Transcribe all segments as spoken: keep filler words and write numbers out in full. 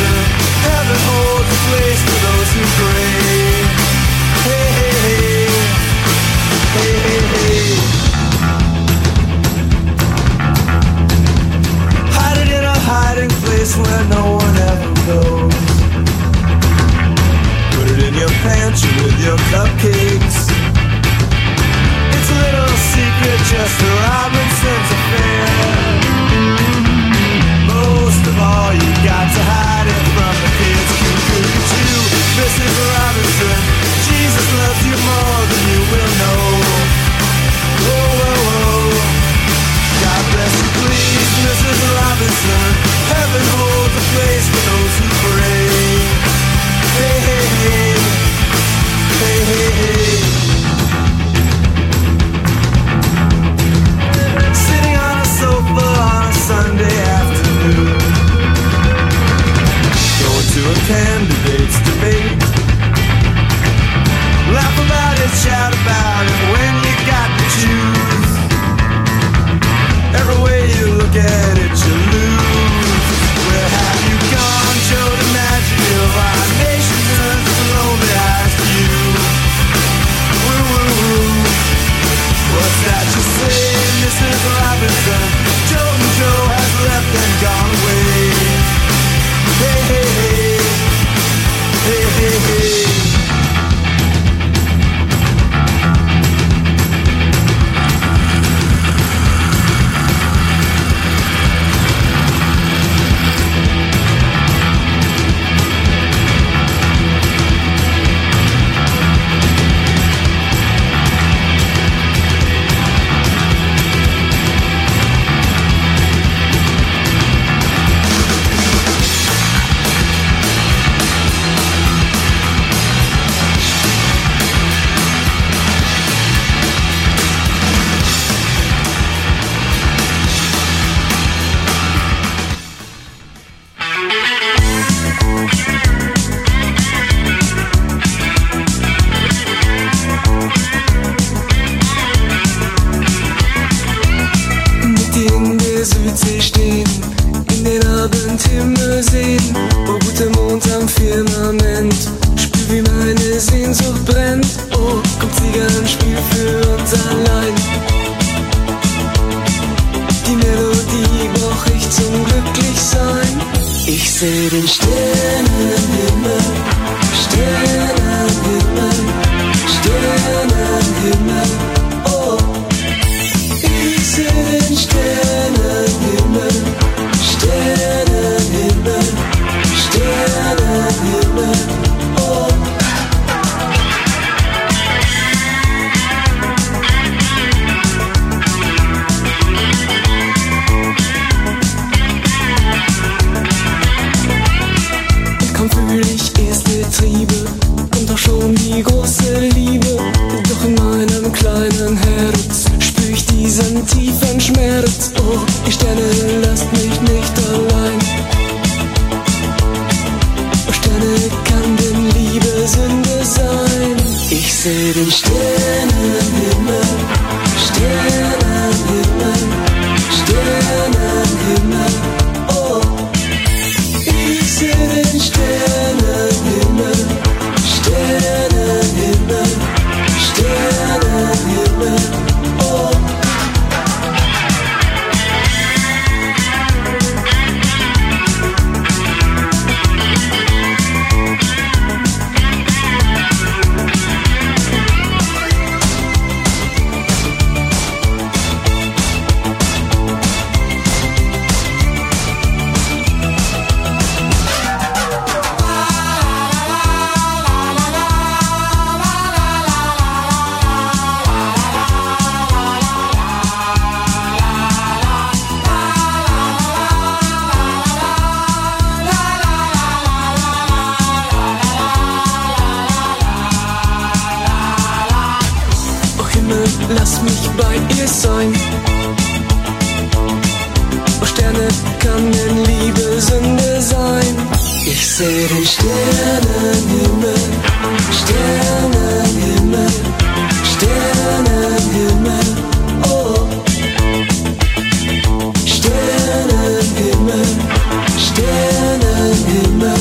Robinson. Heaven holds a place for those who pray. Hey, hey, hey. Hey, hey, hey. Hide it in a hiding place where no one ever goes. Put it in your pantry with your cupcakes. It's a little secret, just a Robinson's affair. Most of all, you got to hide it from the kids. Coo-coo-coo, Missus Robinson. Jesus loves you more than you will know. Whoa, whoa, whoa. God bless you, please, Missus Robinson. Heaven holds a place for those who pray. Hey, hey, hey. Hey, hey, hey. Sitting on a sofa on a Sunday afternoon, going to a candidate's debate. Laugh about it, shout about it when you got to choose. Every way you look at it, you lose. Where have you gone, Joe DiMaggio? Our nation turns its lonely eyes to you. Woo, woo, woo. What's that you say, Missus Robinson? Joe and Joe has left and gone away. Hey, hey, hey. Hey, hey, hey. lass mich bei ihr sein. Oh Sterne, kann denn Liebe Sünde sein? Ich seh den Sternenhimmel, Sternenhimmel, Sternenhimmel, oh. Sternenhimmel, Sternenhimmel.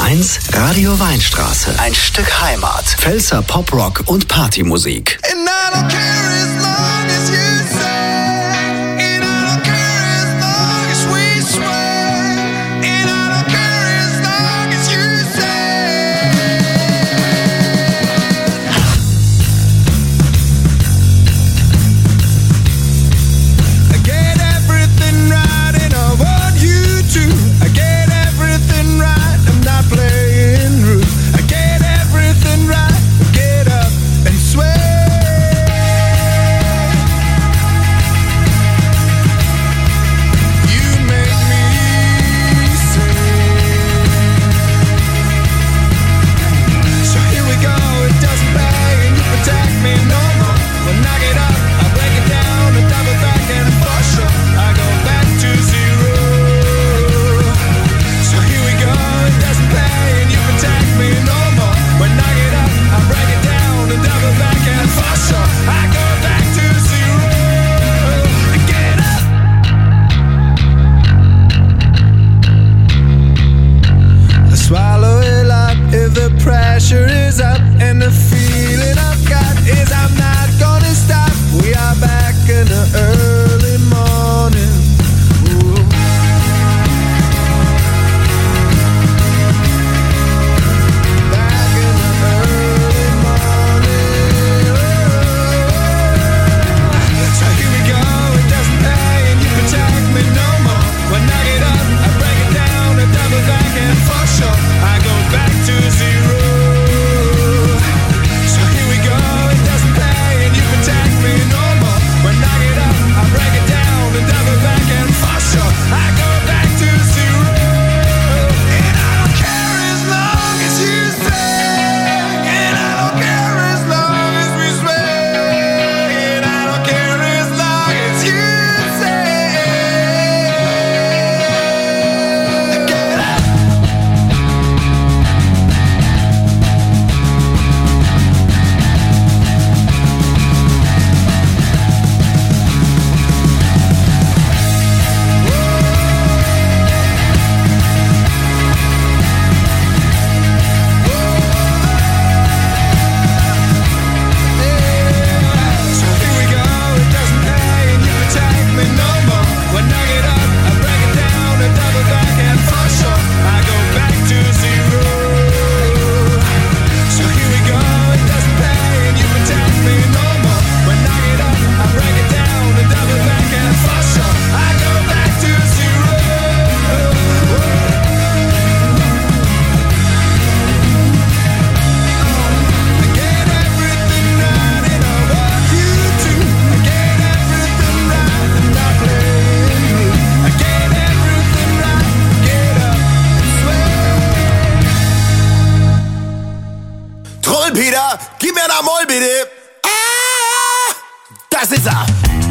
eins, Radio Weinstraße. Ein Stück Heimat. Pfälzer Poprock und Partymusik. And I don't care as long as you say, and I don't care as long as we swear, and I don't care as long as you say. I get everything right and I want you to. I get everything right, I'm not playing rude. I get everything right, get up and swear. Swallow it up if the pressure is up, and the feeling I've got is I'm not gonna stop. We are back in the early morning. Ooh. Back in the early morning. Ooh. So here we go, it doesn't pay and you protect me no more. When I get up, I break it down and double back and for sure I go back to zero. So here we go, it doesn't pay and you protect me no more. When I get up, I break it down and double back and for sure I go back to zero. And I don't care as long as you say, and I don't care as long as we swear, and I don't care as long as you say. Get up. So here we go, it doesn't pay and you protect me no more. When I get up, I break it down and double back and for sure I go back to zero. So here we go, it doesn't pay and you protect me no more. When I get up, I break it down and double back and for sure I go back to zero. I get everything right and I want you to. I get everything right and not playing rude. I get everything right, get up and swear. Trollpeter, gib mir da Moll bitte. Ah, das ist er.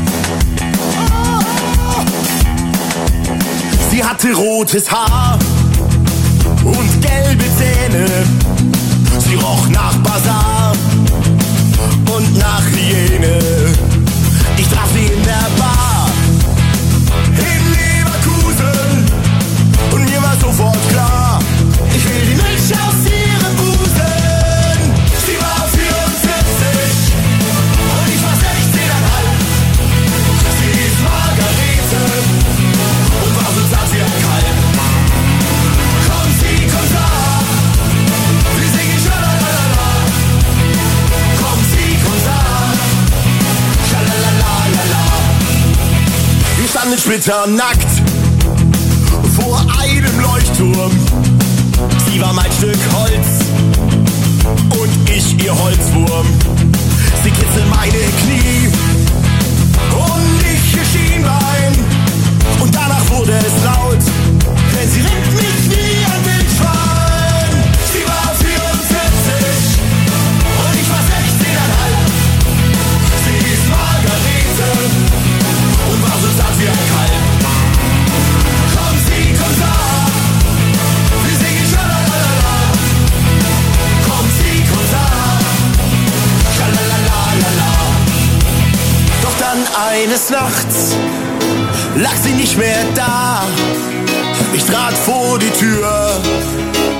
Sie hatte rotes Haar und gelbe Zähne. Sie roch nach Basar und nach Hyäne. Ich traf sie in der Bar in Leverkusen und mir war sofort klar, ich will die Milch aus ihrem Busen. Sie war vierundvierzig und ich war sechzehneinhalb. Sie hieß Margarete und war so zart wie ein Kalb. Komm, sie, komm da, wir singen Schalalala. Komm, sie, komm da, Schalalalala. Wir standen splitternackt vor einem Leuchtturm. Sie war mein Stück Holz und ich ihr Holzwurm. Sie kitzelt meine Knie und ich ihr Schienbein. Und danach wurde es laut, denn sie rennt mich wie ein Wildschwein. Sie war vierundvierzig und ich war sechzehneinhalb. Sie hieß Margarete und war so zart wie ein Kalb. Komm, sie, komm da, wir singen Schalalala. Komm, sie, komm da, Schalalalala. Doch dann eines Nachts lag sie nicht mehr da. Ich trat vor die Tür,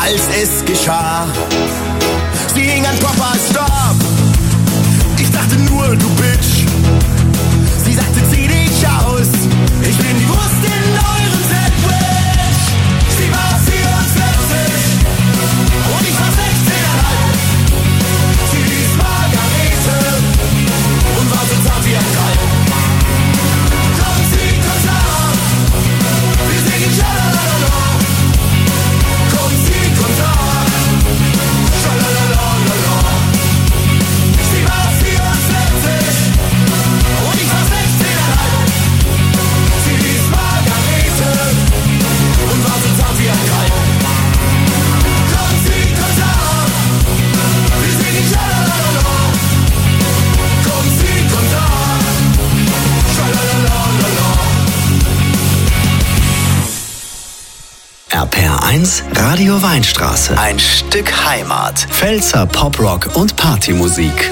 als es geschah. Sie hing an Papas Stab. Ich dachte nur, du Bitch. Sie sagte, zieh dich aus. Ich bin die Wurst in eurem Sandwich. Sie war vierundvierzig und ich war sechzehneinhalb. Sie hieß Margarete und war so zart wie ein Kalb. Komm, sie kommt da. Wir singen Schalalala. Komm, sie kommt da. Schalalala. Sie war vierundvierzig und ich war sechzehneinhalb. Sie hieß Margarete und war so zart wie ein Kalb. Komm, sie kommt da. Wir singen Schalalala. Komm, sie kommt da. Schalalala. R P R eins, Radio Weinstraße. Ein Stück Heimat. Pfälzer Poprock und Partymusik.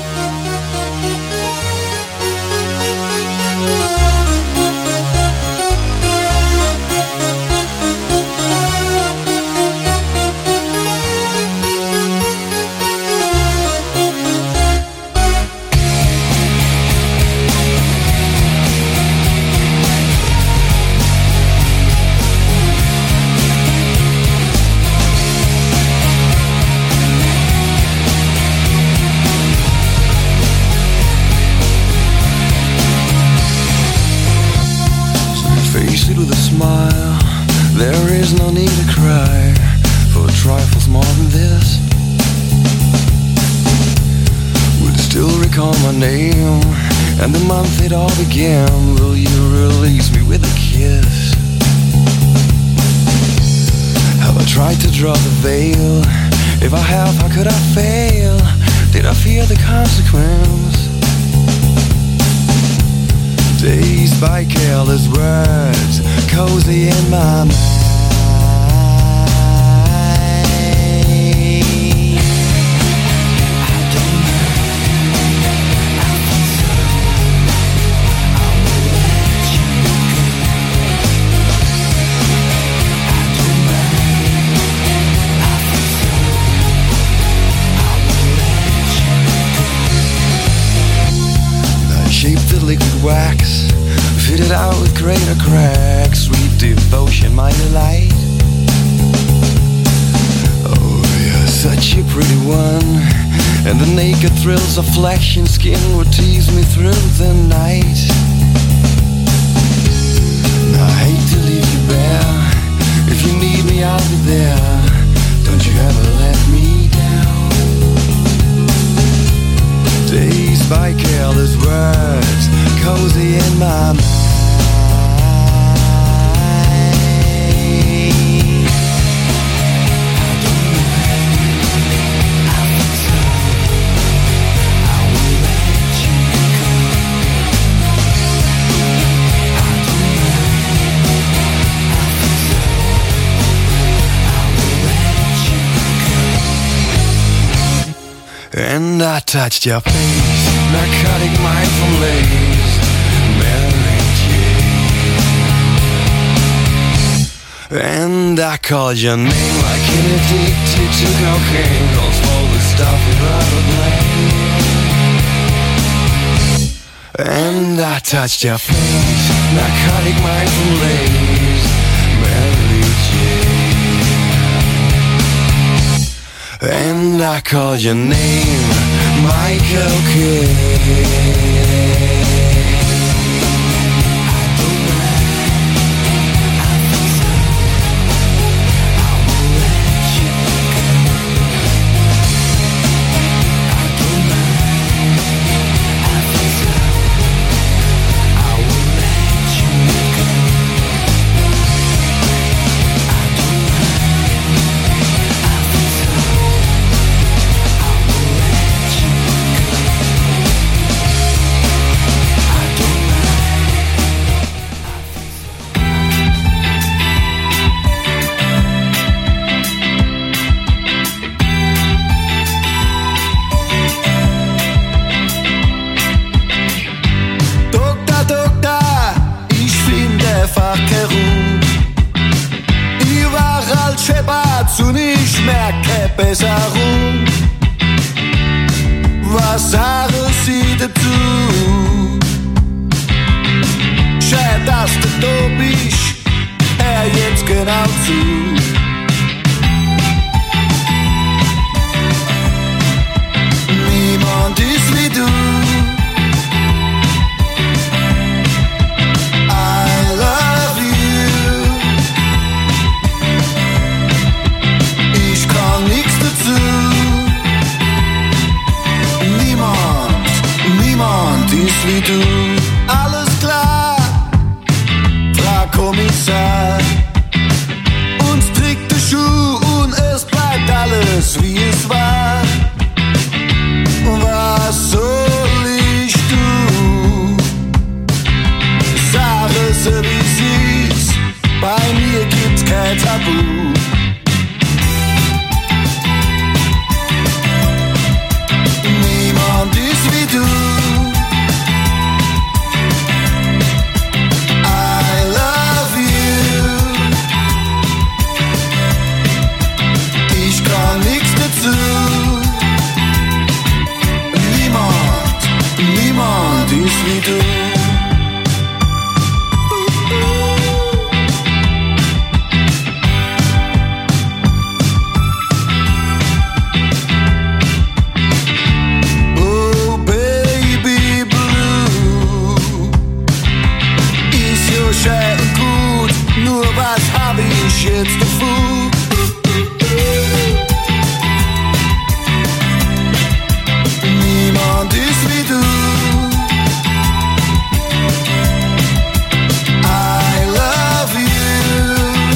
Face it with a smile. There is no need to cry for trifles more than this. Will you still recall my name and the month it all began? Will you release me with a kiss? Have I tried to draw the veil? If I have, how could I fail? Did I fear the consequence? Dazed by careless words, cozy in my mind. I don't mind, I think so. I will let you go. I don't mind, I think so. I will let you go. I shaped the liquid wax, fitted out with greater cracks, sweet devotion, my delight. Oh, you're such a pretty one, and the naked thrills of flesh and skin would tease me through the night. Now, I hate to leave you bare. If you need me, I'll be there. Don't you ever let me down. Dazed by careless words, cozy in my mind. And I touched your face, narcotic mindful lace, Mary Jane. And I called your name like an addicted to cocaine, calls all the stuff without a blame. And I touched your face, narcotic mindful lace, Mary Jane. And I called your name, Michael Kidd. ich merke Besserung. Was sagen Sie dazu? Schön, dass du da bist, hör jetzt genau zu. Niemand ist wie du. I love you. Ich kann nichts dazu. Niemand, niemand ist wie du. Alles klar, Frau Kommissar. Uns trägt der Schuh und es bleibt alles wie es war. Was soll ich tun? Sag es wie sie ist, bei mir gibt's kein Tabu. Niemand ist wie du. I love you. Ich kann nichts dazu. Niemand ist wie du. Oh Baby Blue, ist ja schön und gut, nur was hab ich jetzt davon? Niemand ist wie du. I love you.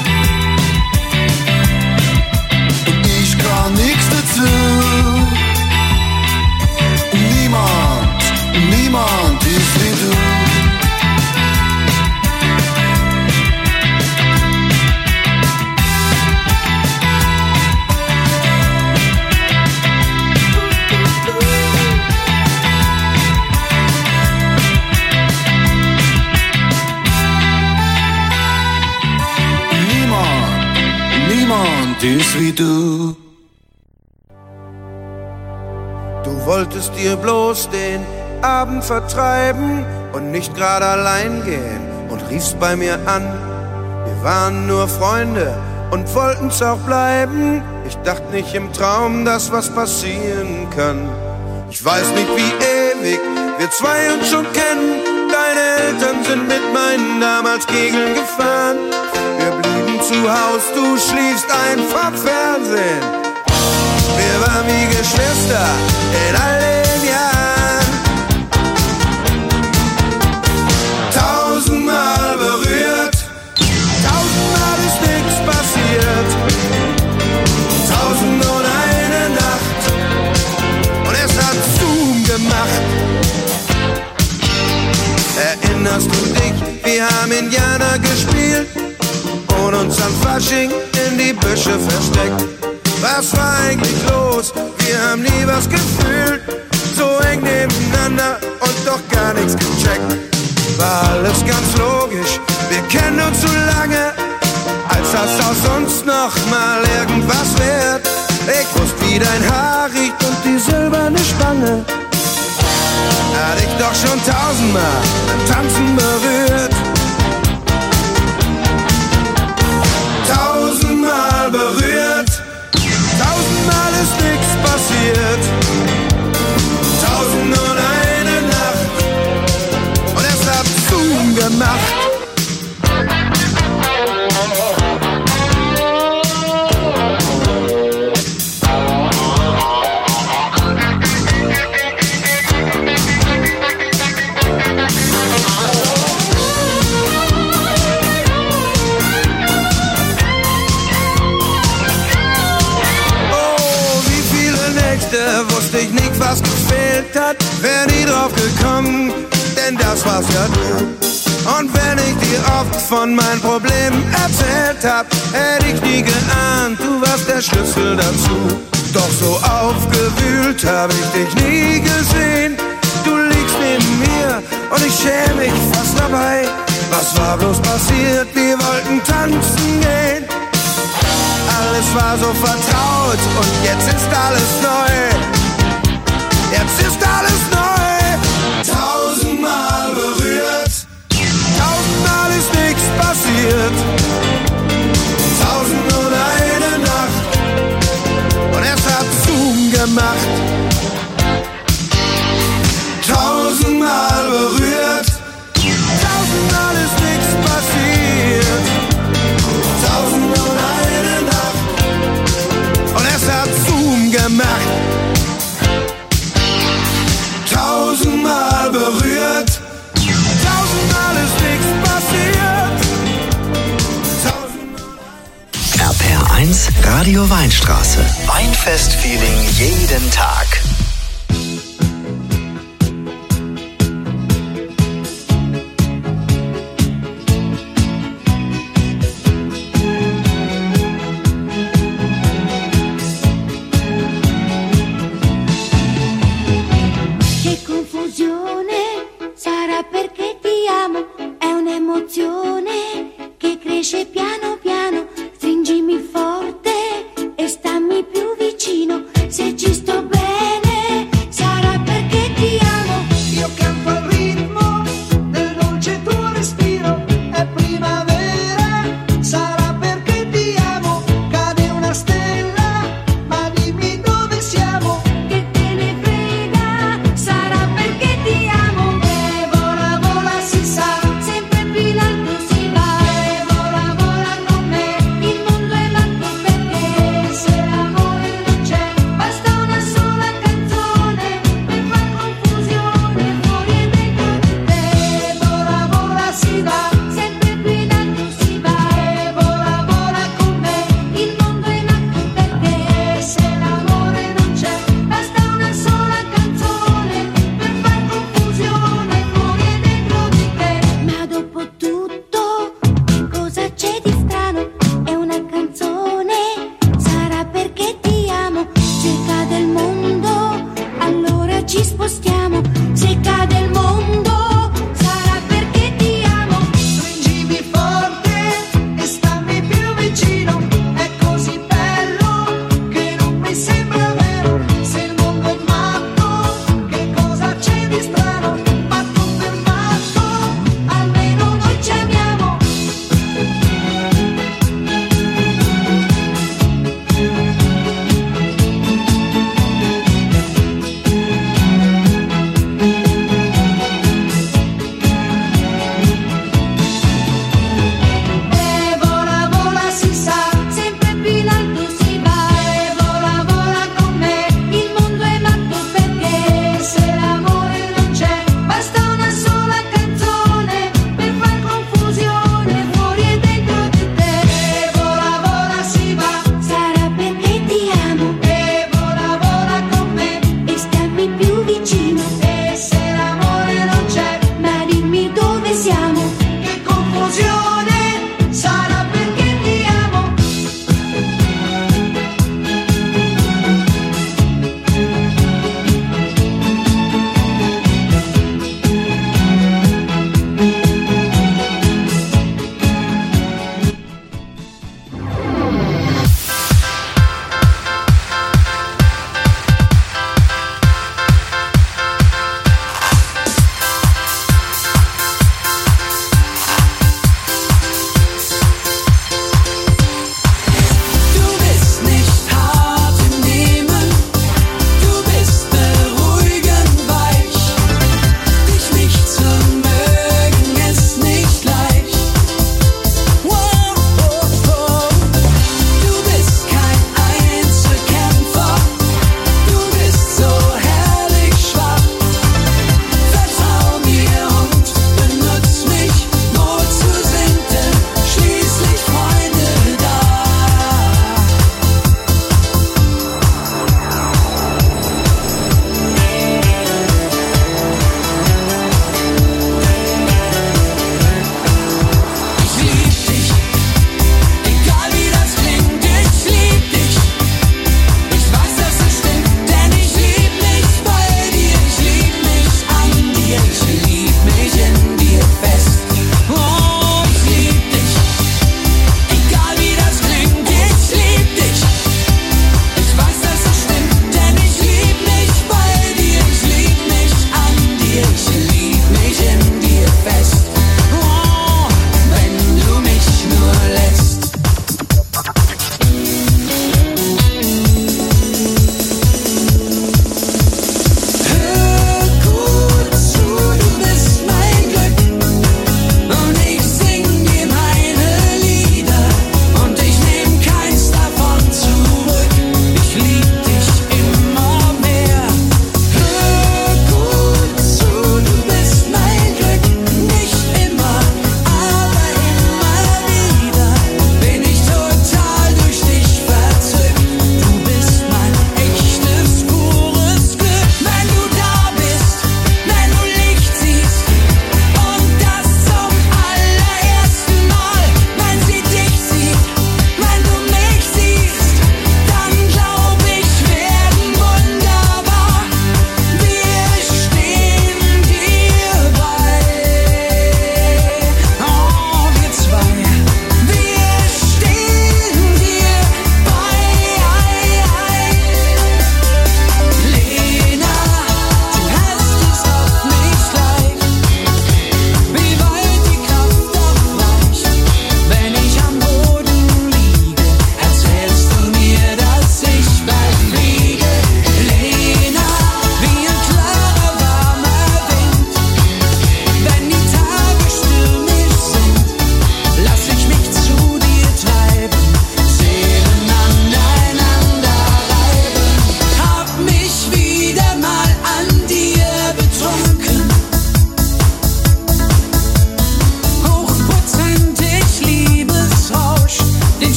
Ich kann nichts dazu. Niemand, niemand ist wie du. Niemand ist wie du. Du wolltest dir bloß den Abend vertreiben und nicht gerade allein gehen und riefst bei mir an. Wir waren nur Freunde und wollten's auch bleiben. Ich dachte nicht im Traum, dass was passieren kann. Ich weiß nicht, wie ewig wir zwei uns schon kennen. Deine Eltern sind mit meinen damals Kegeln gefahren. Wir blieben zu Haus, du schliefst ein vom Fernsehen. Wir waren wie Geschwister in all den Jahren. Tausendmal berührt, tausendmal ist nichts passiert. Tausend und eine Nacht und es hat Zoom gemacht. Erinnerst du dich, wir haben Indianer gespielt und uns am Fasching in die Büsche versteckt. Was war eigentlich los? Wir haben nie was gefühlt. So eng nebeneinander und doch gar nichts gecheckt. War alles ganz logisch, wir kennen uns so lange, als das aus uns noch mal irgendwas wird. Ich wusste, wie dein Haar riecht und die silberne Spange. Hat ich doch schon tausendmal beim Tanzen berührt. Tausendmal berührt, tausendmal ist nichts passiert. Tausend und eine Nacht und es hat Zoom gemacht. Wusste ich nicht, was gefehlt hat, wär nie drauf gekommen, denn das war's ja du. Und wenn ich dir oft von meinen Problemen erzählt hab, hätte ich nie geahnt, du warst der Schlüssel dazu. Doch so aufgewühlt hab ich dich nie gesehen. Du liegst neben mir und ich schäme mich fast dabei. Was war bloß passiert? Wir wollten tanzen gehen. Alle alles war so vertraut und jetzt ist alles neu. Jetzt ist alles neu. Tausendmal berührt, tausendmal ist nichts passiert. Tausend und eine Nacht und es hat Zoom gemacht. Tausendmal berührt, tausendmal ist nichts passiert. Tausend und eine Nacht und es hat Zoom gemacht. Tausendmal berührt, tausendmal ist nichts passiert. R P R eins Radio Weinstraße. Weinfest-Feeling jeden Tag. Sarà perché ti amo, è un'emozione che cresce piano piano. Stringimi forte e stammi più vicino, se ci sto bene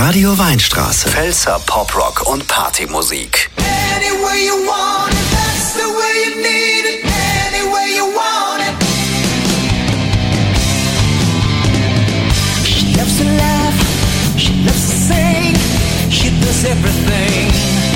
Radio Weinstraße. Pfälzer Poprock und Partymusik. Any way you want it, that's the way you need it. Any way you want it. She loves to laugh, she loves to sing, she does everything.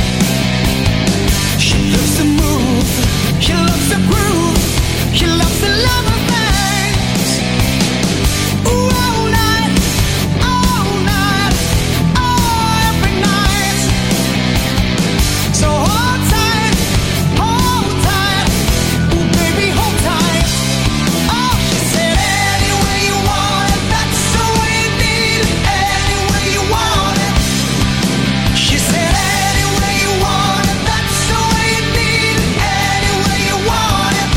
She loves to move, she loves to groove, she loves to love her things. Ooh, all night, all night, oh, every night. So hold tight, hold tight, ooh, baby, hold tight. Oh, she said any way you want it, that's the way you need it. Any way you want it. She said any way you want it, that's the way you need it. Any way you want it.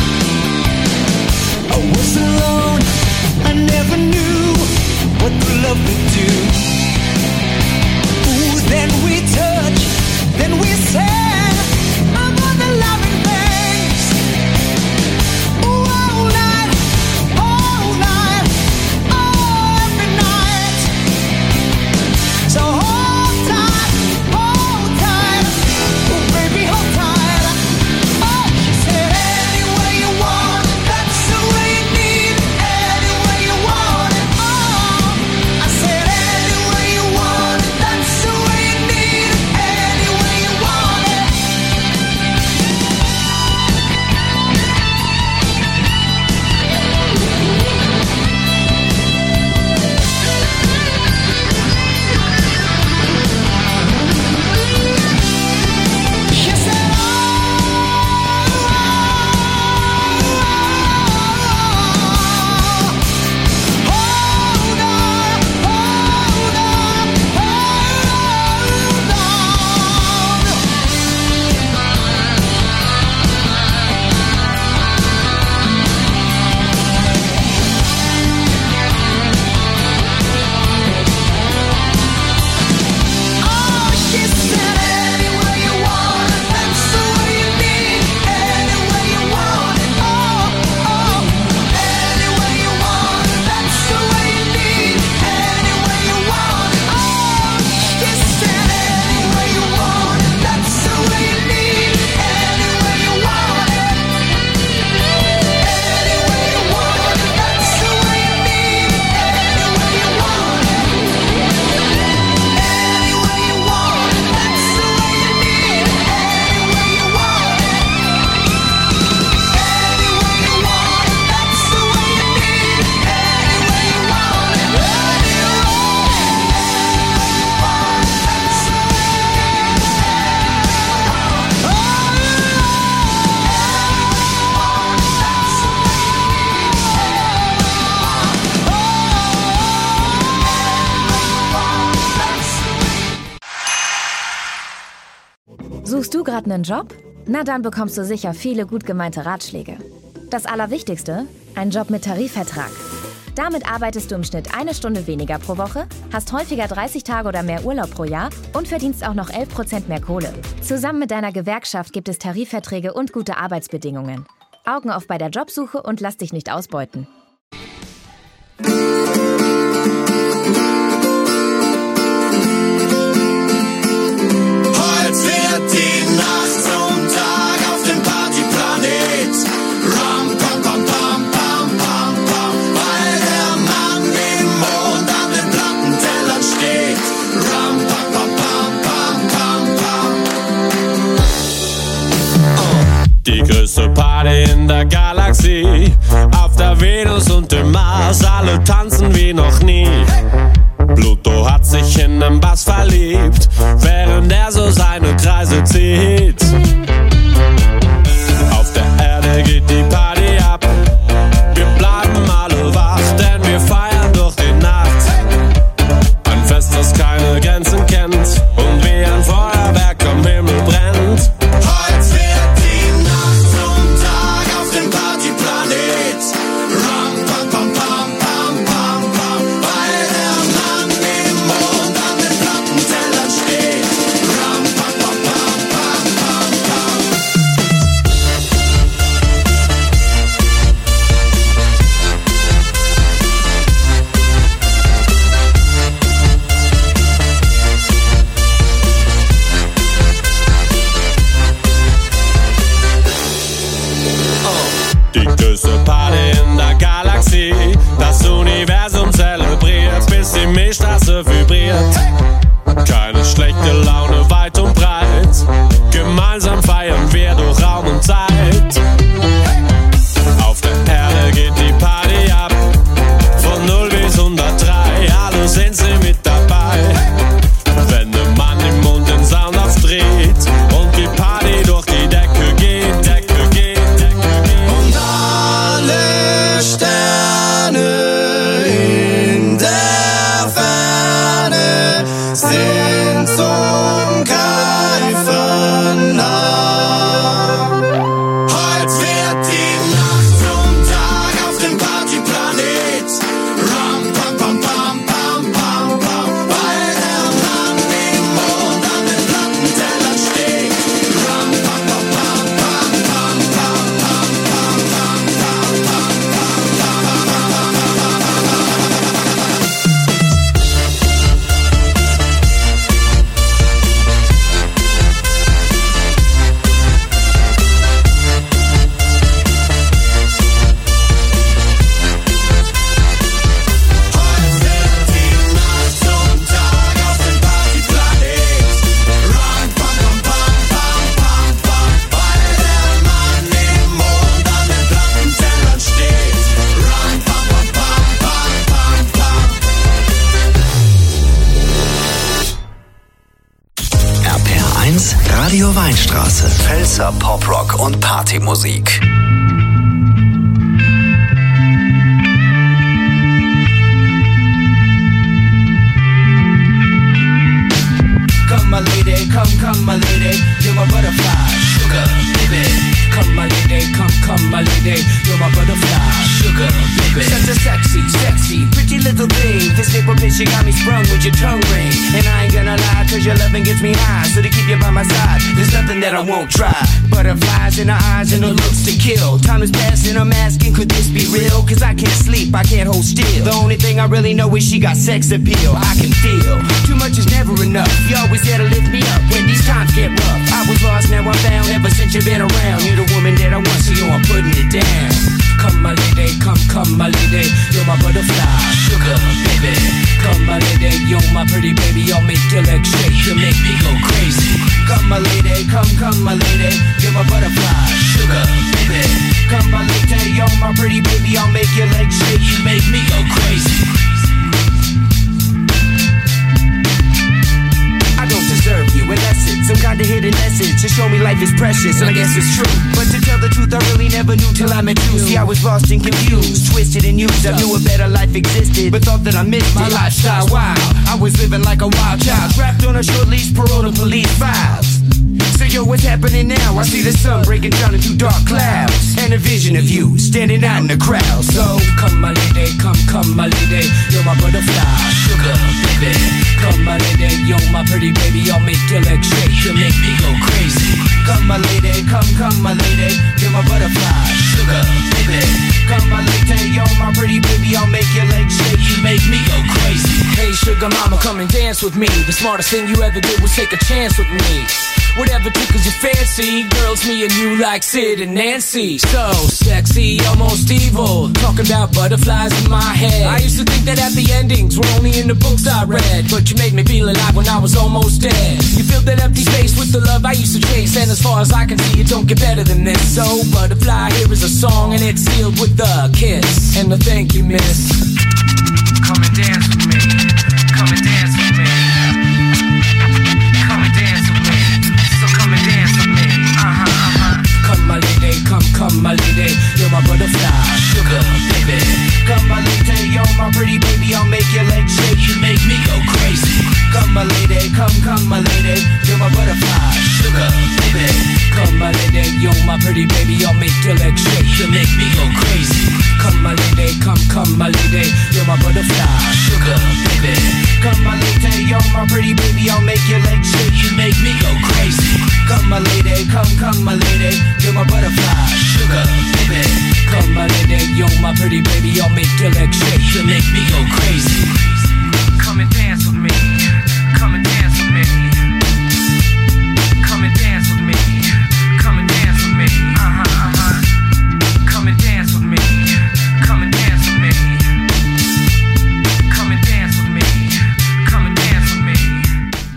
I was alone, I never knew what the love would do. Ooh, then we touched, then we said about the loving things. Ooh, all night, all night, oh, every night. So hold tight, hold tight, ooh, baby, hold tight. Oh, she said any way you want it, that's the way you need it. Any way you want it. Oh, I said any way you want it, that's the way you need it. Any way you want it. She said, oh, hold on, hold on, hold Oh, she said any way you want it, that's the way you need it. Any way you want it, oh, oh. Any way you want it, that's the way you need it. Any way you want it, oh. She said any way you want it, that's the way you need it. Any way you want it. Any way you want it, that's the way you need it. Any way you want it. Any way you want it, that's the way you need it. Any way you want it. Any way you want it, that's the way you need it. Any way you want it. Any way you want it, that's the way Suchst du gerade einen Job? Na, dann bekommst du sicher viele gut gemeinte Ratschläge. Das Allerwichtigste? Ein Job mit Tarifvertrag. Damit arbeitest du im Schnitt eine Stunde weniger pro Woche, hast häufiger dreißig Tage oder mehr Urlaub pro Jahr und verdienst auch noch elf Prozent mehr Kohle. Zusammen mit deiner Gewerkschaft gibt es Tarifverträge und gute Arbeitsbedingungen. Augen auf bei der Jobsuche und lass dich nicht ausbeuten. Heute wird die Nacht zum Tag auf dem Partyplanet. Ram, pam, pam, pam, pam, pam, pam. Weil der Mann im Mond an den Plattentellern steht. Ram, pam, pam, pam, pam, pam, pam. Oh. Die größte Party in der Galaxie. Auf der Venus und dem Mars, alle tanzen wie noch nie. Pluto hat sich in den Bass verliebt, während er so seine Kreise zieht. Auf der Erde geht die Party ab. Wir bleiben alle wach, denn wir feiern durch die Nacht. Ein Fest, das keine Grenzen kennt und wie ein Feuerwerk am Himmel brennt. Heute wird die Nacht zum Tag auf dem Partyplanet. Ram, pam, pam, pam, pam, pam, pam. Weil der Mann im Mond an den Plattentellern steht. Ram, pam, pam, pam, pam, Keine schlechte Laune weit und breit. Gemeinsam feiern wir durch Raum und Zeit. Auf der Erde geht die Party ab. Von null bis hundertdrei, alle sind sie mit dabei. Wenn der Mann im Mund den Sound aufdreht und die Party durch die Decke geht, Decke geht, Decke geht. Und alle Sterne in der Ferne sind zum Greifen nah. Heute wird die Nacht zum Tag auf dem Partyplanet. Ram, pam, pam, pam, pam, pam, pam. Weil der Mann im Mond an den Plattentellern steht. Ram, pam, pam, pam, pam, pam, pam, pam, pam, pam, pam, pam, Radio Weinstraße. Pfälzer Poprock und Partymusik. Come my lady, come, come my lady, you're my butterfly, sugar, baby. Come my lady, come, come my lady, you're my butterfly, sugar, baby. Such a sexy, sexy, pretty little thing. This nipple bitch, you got me sprung with your tongue ring. And I ain't gonna lie, cause your loving gets me high. So to keep you by my side, there's nothing that I won't try. Butterflies in her eyes and her looks to kill. Time is passing, I'm asking, could this be real? Cause I can't sleep, I can't hold still. The only thing I really know is she got sex appeal. I can feel, too much is never enough. You always there to lift me up when these times get rough. I was lost, now I'm found, ever since you've been around. You're the woman that I want, so yo, I'm putting it down. Come my lady, come, come my lady, you're my butterfly, sugar, baby. Come my lady, you're my pretty baby, I'll make your legs shake, you make me go crazy. Come my lady, come, come my lady, you're my butterfly, sugar, baby. Come my lady, you're my pretty baby, I'll make your legs shake, you make me go crazy. I don't deserve you, unless it's some kind of hidden message to show me life is precious, and I guess it's true. But to tell the truth, I really never knew till I met you. See, I was lost and confused, twisted and used. I knew a better life existed, but thought that I missed my lifestyle. Wow, I was living like a wild child, trapped on a short leash, parole to police files. So yo, what's happening now? I see the sun breaking down into dark clouds, and a vision of you standing out in the crowd. So come my lady, come, come my lady, you're my butterfly, sugar, baby. Come my lady, you're my pretty baby, I'll make your legs shake, you make me go crazy. Come my lady, come, come my lady, you're my butterfly, sugar, baby. Come my lady, you're my pretty baby, I'll make your legs shake, you make me go crazy. Hey sugar mama, come and dance with me. The smartest thing you ever did was take a chance with me. Whatever tickles your fancy, girls, me and you like Sid and Nancy. So sexy, almost evil, talking about butterflies in my head. I used to think that happy endings were only in the books I read, but you made me feel alive when I was almost dead. You filled that empty space with the love I used to chase, and as far as I can see, it don't get better than this. So butterfly, here is a song, and it's sealed with a kiss and a thank you, miss. Come and dance with me, come and dance with me, come and dance with me. Come and dance with me, uh-huh, uh-huh. Come my lady, come, come my lady, you're my butterfly, sugar, baby. Come my lady, you're my pretty baby, I'll make your legs shake, you make me go crazy. Come my lady, come, come my lady, you're my butterfly, sugar, baby. Come my lady, you're my pretty baby, I'll make your legs shake, you make me go crazy. Come my lady, come, come my lady, you're my butterfly, sugar, baby. Come my lady, you're my pretty baby, I'll make your legs shake, you make me go crazy. Come my lady, come, come my lady, you're my butterfly, sugar, baby. Come my lady, you're my pretty baby, I'll make your legs shake, you make me go crazy. Come and dance with me, come and dance with me. Come and dance with me, come and dance with me, uh-huh, uh-huh. Come and dance with me, come and dance with me. Come and dance with me, come and dance with me.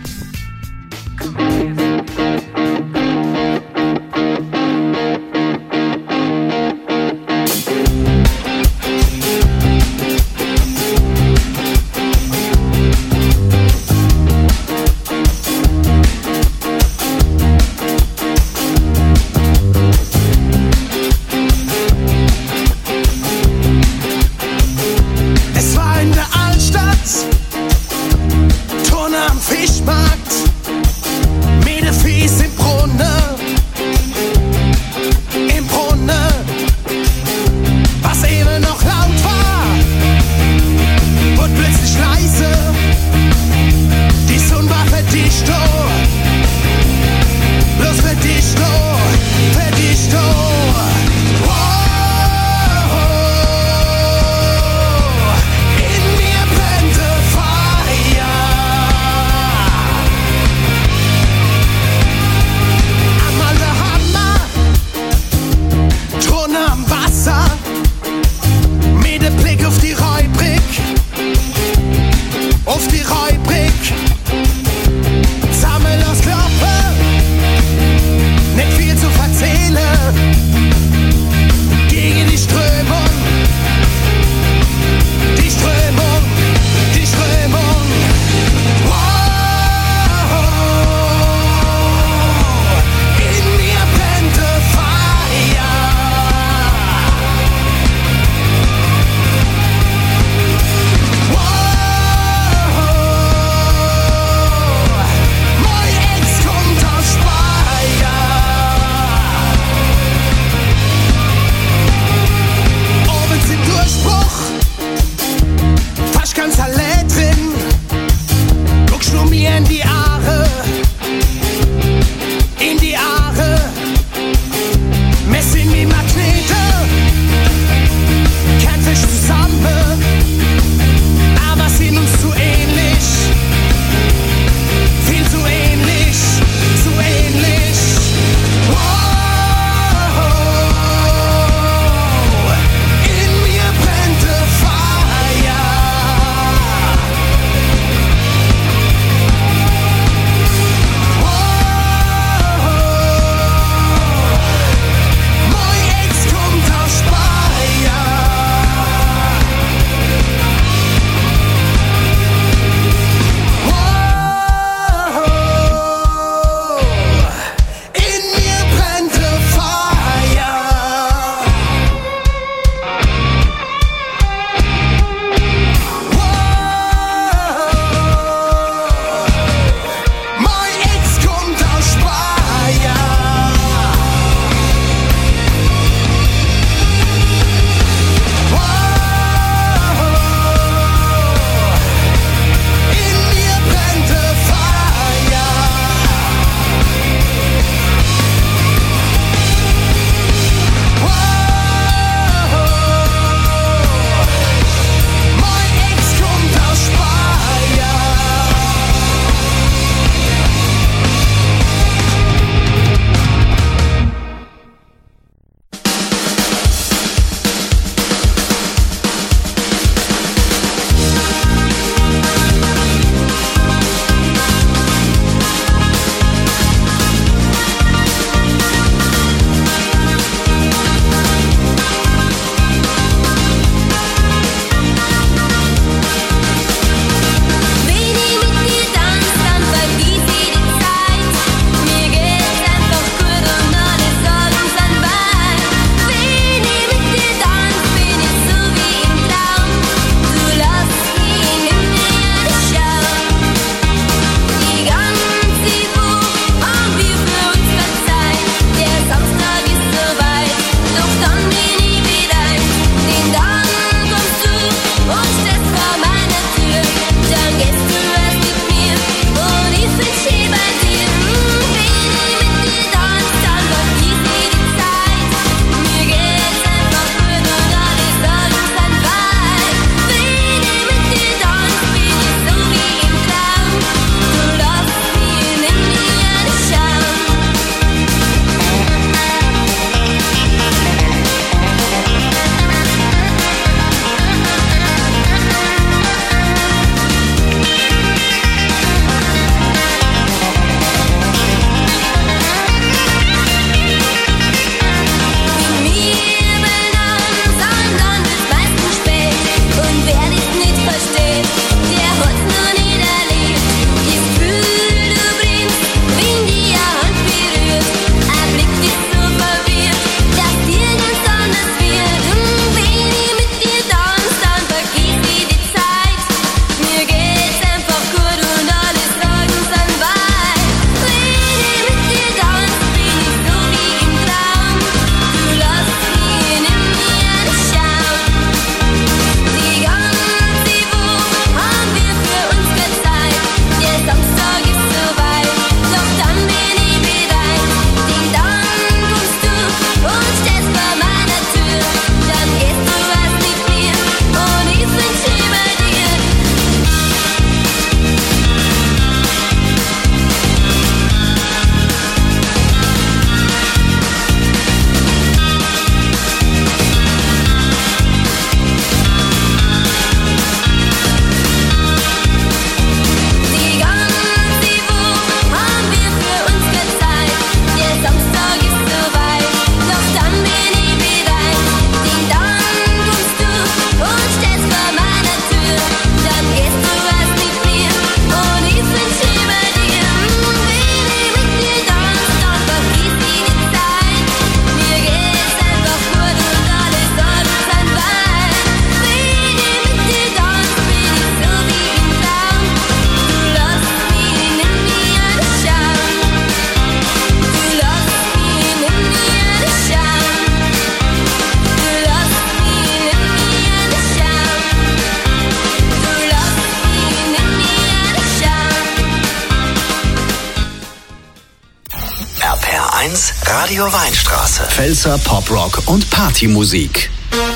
eins, Radio Weinstraße. Pfälzer Poprock und Partymusik.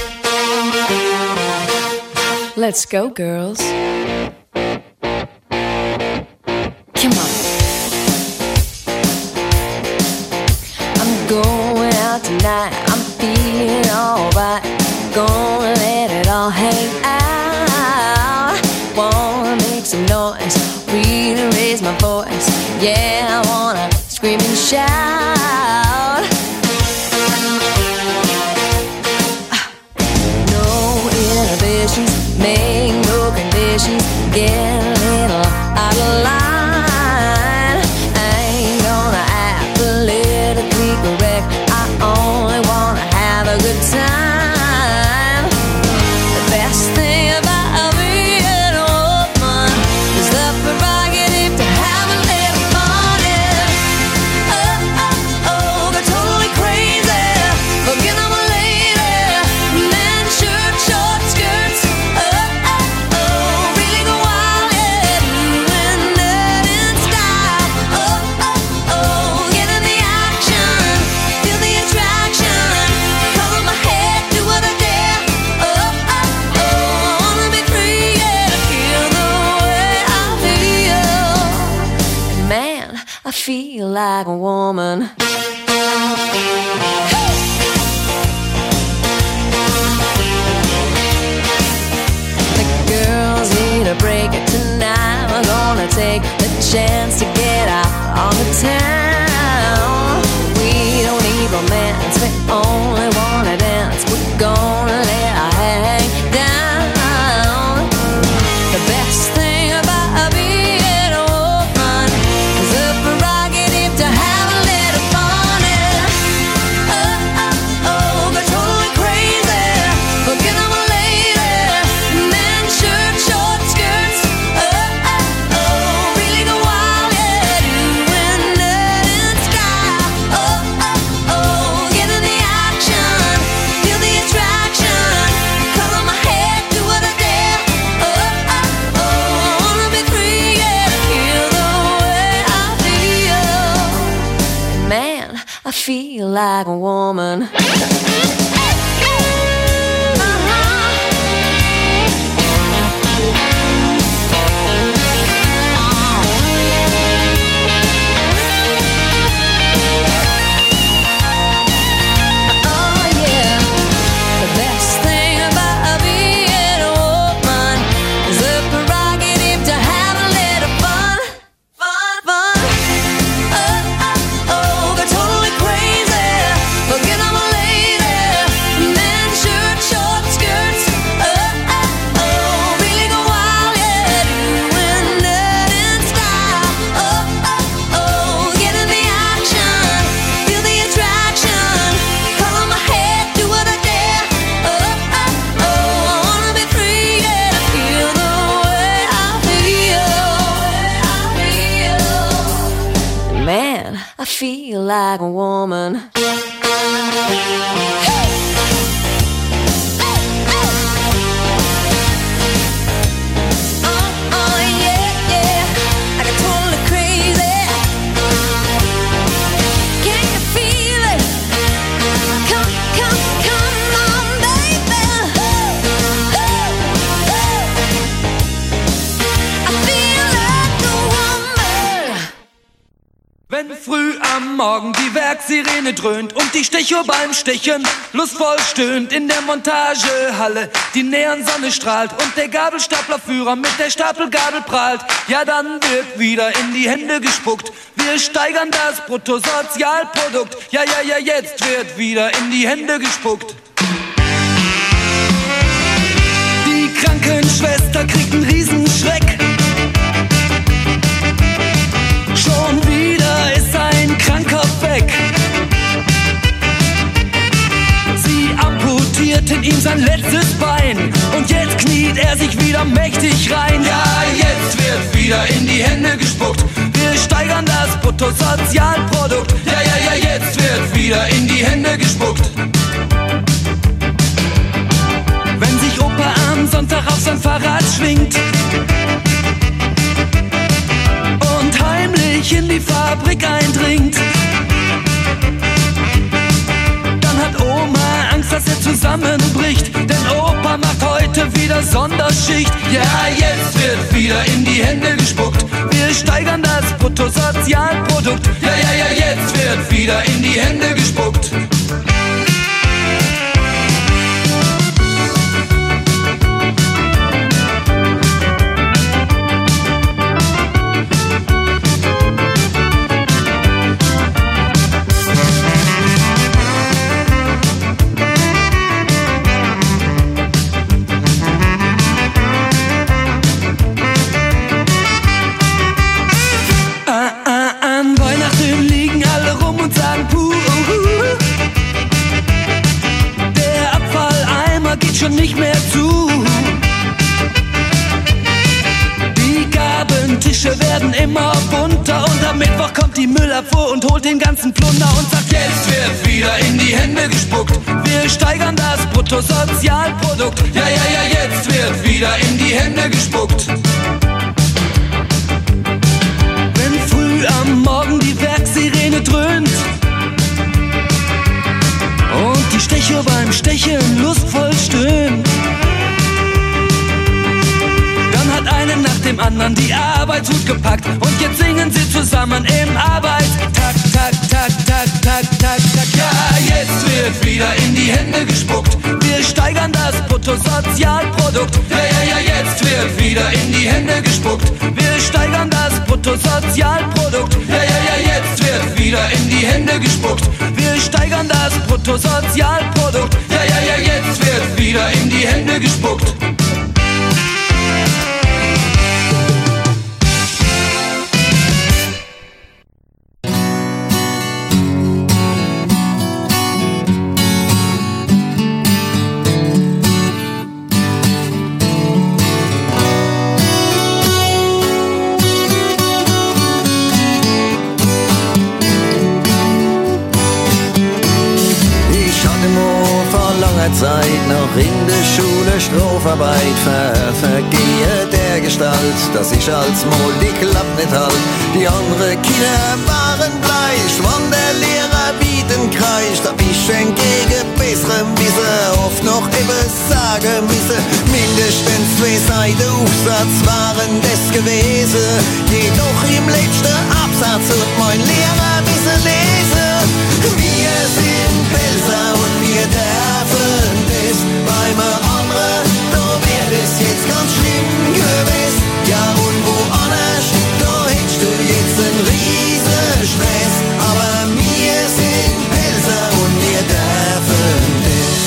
Let's go, girls. Come on. I'm going out tonight. I'm feeling alright. Gonna let it all hang out. Wanna make some noise. Really raise my voice. Yeah, I wanna scream and shout. No inhibitions. Make no conditions, get a little out of line. I ain't gonna act politically correct. I only wanna have a good time. The best thing about being a woman is the prerogative to have a little fun. Oh, oh, oh, they're totally crazy. Forget I'm a lady. Men, shirt, short skirts. I feel like a woman. The girls need a break tonight. We're gonna take the chance to get out on the town. We don't need romance, we only wanna dance. We're gonna let our hair hang down. The best thing about being a woman is the prerogative to have a little fun. Oh, oh, oh, they're totally crazy. Forget I'm a lady. Men, shirt, short skirts. Oh, oh, oh, really go wild, yeah. Doing that in style. Oh, oh, oh, get in the action. Feel the attraction. Color my hair, do what I dare. Oh, oh, oh, I wanna be free, yeah. Feel the way I feel. Man, I feel like a woman. I feel like a woman. Wenn früh am Morgen die Werksirene dröhnt und die Stechuhr beim Stechen lustvoll stöhnt in der Montagehalle, die Neonsonne strahlt und der Gabelstaplerführer mit der Stapelgabel prahlt, ja dann wird wieder in die Hände gespuckt. Wir steigern das Bruttosozialprodukt, ja, ja, ja, jetzt wird wieder in die Hände gespuckt. Die Krankenschwester kriegt einen Riesenschreck. Schon wieder ist ein Kranker weg. Sie amputierten ihm sein letztes Bein und jetzt kniet er sich wieder mächtig rein. Ja, jetzt wird wieder in die Hände gespuckt. Wir steigern das Bruttosozialprodukt. Ja, ja, ja, jetzt wird wieder in die Hände gespuckt. Wenn sich Opa am Sonntag auf sein Fahrrad schwingt und heimlich in die Fabrik eindringt, zusammenbricht, denn Opa macht heute wieder Sonderschicht. Ja, jetzt wird wieder in die Hände gespuckt, wir steigern das Bruttosozialprodukt. Ja, ja, ja, jetzt wird wieder in die Hände gespuckt. Schon nicht mehr zu. Die Gabentische werden immer bunter und am Mittwoch kommt die Müllabfuhr und holt den ganzen Plunder und sagt, jetzt wird wieder in die Hände gespuckt, wir steigern das Bruttosozialprodukt. Ja, ja, ja, jetzt wird wieder in die Hände gespuckt. Wenn früh am Morgen die Werksirene dröhnt und die Stechuhr beim Stechen lustvoll stöhnt, dann hat einen nach dem anderen die Arbeitshut gepackt und jetzt singen sie zusammen im Arbeitstag, tak, tak, tak, tak, tak, tak. Ja, jetzt wird wieder in die Hände gespuckt, wir steigern das Bruttosozialprodukt. Ja, ja, ja, jetzt wird wieder in die Hände gespuckt, wir steigern das Bruttosozialprodukt. Ja, ja, ja, jetzt wird wieder in die Hände gespuckt, wir steigern das Bruttosozialprodukt. Ja, ja, ja, jetzt wird wieder in die Hände gespuckt. Zeit noch in der Schule Strafarbeit ver vergehe der Gestalt, dass ich als Mol die Klapp nicht halt. Die anderen Kinder waren bleich, wann der Lehrer bieten kreischt, hab ich entgegen besserem Wissen oft noch etwas sagen müssen. Mindestens zwei Seiten Aufsatz waren das gewesen, jedoch im letzten Absatz hat mein Lehrer wissen lesen. Wir sind Pelzer und wir dürfen das bei mir anderen, da wär das jetzt ganz schlimm gewesen. Ja und woanders, da hättest du jetzt einen riesen Stress, aber wir sind Pelzer und wir dürfen das.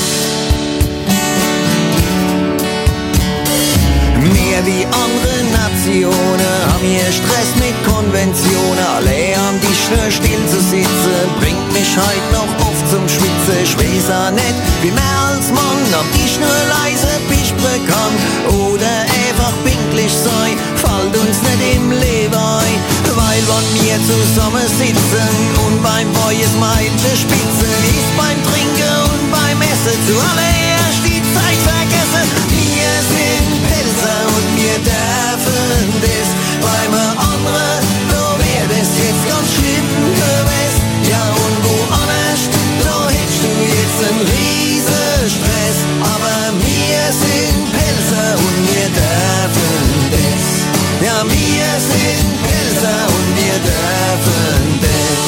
Mehr wie andere Nationen haben wir Stress mit Konventionen. Alle am Tisch nur still zu sitzen, bringt mich heut noch oft zum Schwitzen. Ich weiß auch nicht, wie mehr als Mann am Tisch nur leise pispern kann oder einfach pinklich sein, fällt uns nicht im Leben ein. Weil wenn wir zusammen sitzen und beim Boy Smile spitzen, ist beim Trinken und beim Essen zuallererst die Zeit vergessen. Wir sind Pelzer und wir dürfen das bei mir anderen, da wär das jetzt ganz schlimm gewesen. Ja und woanders, da hättest du jetzt einen riesen Stress, aber wir sind Pelzer und wir dürfen das. Ja, wir sind Pelzer und wir dürfen das.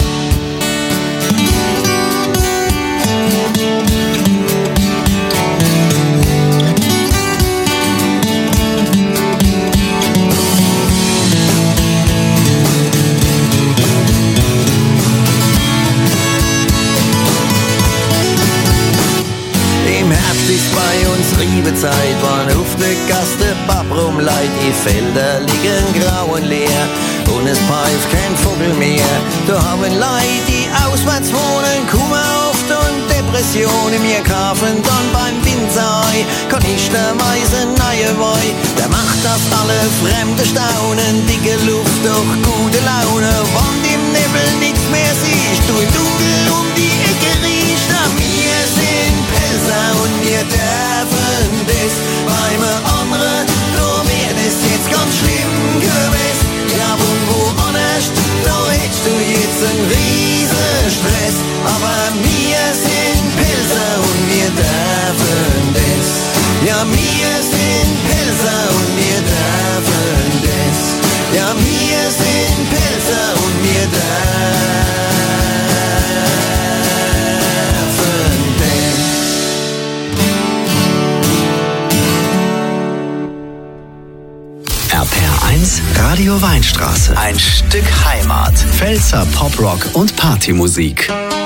Ist bei uns Riebezeit, wann auf der Gasse Papp rumleit, die Felder liegen grau und leer und es pfeift kein Vogel mehr. Da haben Leute, die auswärts wohnen, Kummer oft und Depressionen. Wir kaufen dann beim Winzer, kann ich der Meise neue Wei. Der macht, dass alle Fremde staunen, dicke Luft, doch gute Laune. Wann im Nebel nichts mehr siehst, du im Dunkel um die Ecke riechst. Wir sind Pelzer und wir dürfen das bei mir anderen, da wär das jetzt ganz schlimm gewesen. Ja und woanders, da hättest du jetzt einen riesen Stress, aber wir sind Pelzer und wir Weinstraße. Ein Stück Heimat. Pfälzer Poprock und Partymusik.